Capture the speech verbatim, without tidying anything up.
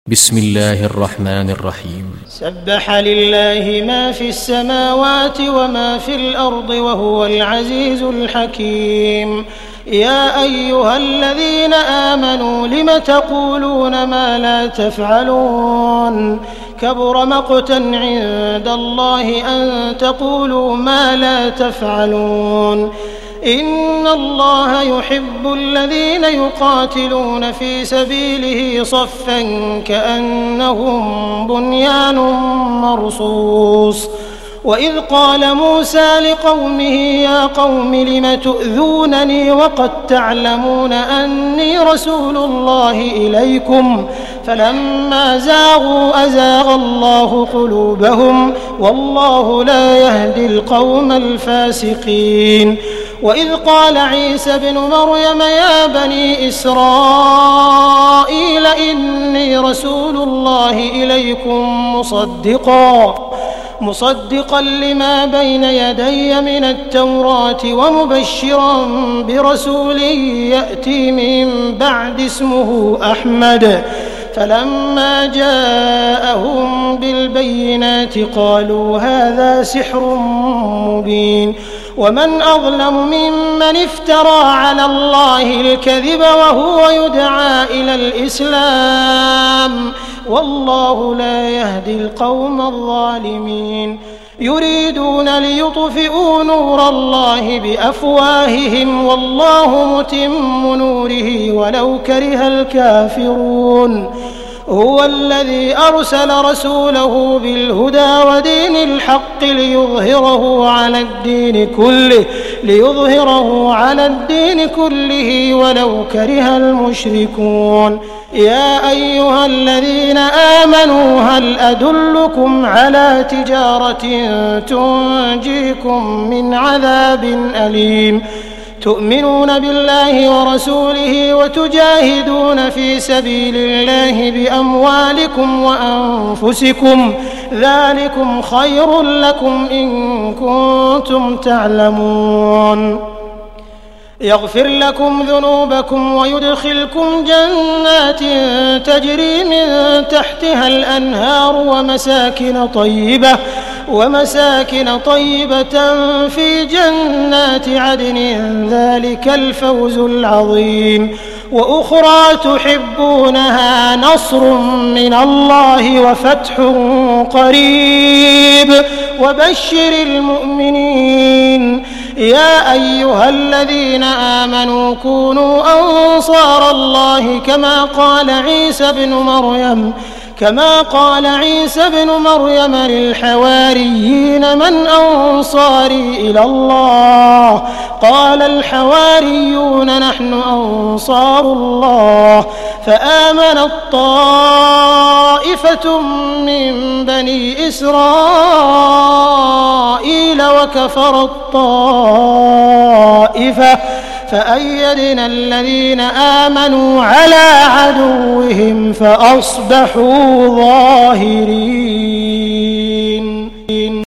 بسم الله الرحمن الرحيم. سبح لله ما في السماوات وما في الأرض وهو العزيز الحكيم. يا أيها الذين آمنوا لم تقولون ما لا تفعلون كبر مقتا عند الله أن تقولوا ما لا تفعلون. إن الله يحب الذين يقاتلون في سبيله صفا كأنهم بنيان مرصوص. وإذ قال موسى لقومه يا قوم لم تؤذونني وقد تعلمون أني رسول الله إليكم فلما زاغوا أزاغ الله قلوبهم والله لا يهدي القوم الفاسقين. وإذ قال عيسى ابن مريم يا بني إسرائيل إني رسول الله إليكم مصدقا مصدقا لما بين يدي من التوراة ومبشرا برسول يأتي من بعد اسمه أحمد. فلما جاءهم بالبينات قالوا هذا سحر مبين. ومن أظلم ممن افترى على الله الكذب وهو يدعى إلى الإسلام والله لا يهدي القوم الظالمين. يريدون ليطفئوا نور الله بأفواههم والله متم نوره ولو كره الكافرون. هو الذي أرسل رسوله بالهدى ودين الحق ليظهره على الدين كله ليظهره على الدين كله ولو كره المشركون. يا أيها الذين آمنوا هل أدلكم على تجارة تنجيكم من عذاب أليم تؤمنون بالله ورسوله وتجاهدون في سبيل الله بأموالكم وأنفسكم ذلكم خير لكم إن كنتم تعلمون. يغفر لكم ذنوبكم ويدخلكم جنات تجري من تحتها الأنهار ومساكن طيبة ومساكن طيبة في جنات عدن ذلك الفوز العظيم. وأخرى تحبونها نصر من الله وفتح قريب وبشر المؤمنين. يا أيها الذين آمنوا كونوا أنصار الله كما قال عيسى بن مريم كما قال عيسى بن مريم للحواريين من أنصاري إلى الله قال الحواريون نحن أنصار الله. فآمنت طائفة من بني إسرائيل وكفرت طائفة فأيدنا الذين آمنوا على عدوهم فأصبحوا ظاهرين.